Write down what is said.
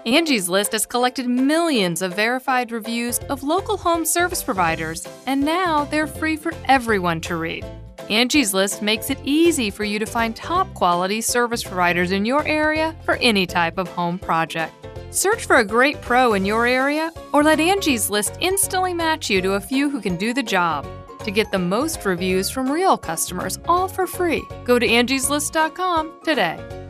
Angie's List has collected millions of verified reviews of local home service providers, and now they're free for everyone to read. Angie's List makes it easy for you to find top-quality service providers in your area for any type of home project. Search for a great pro in your area, or let Angie's List instantly match you to a few who can do the job. To get the most reviews from real customers, all for free, go to angieslist.com today.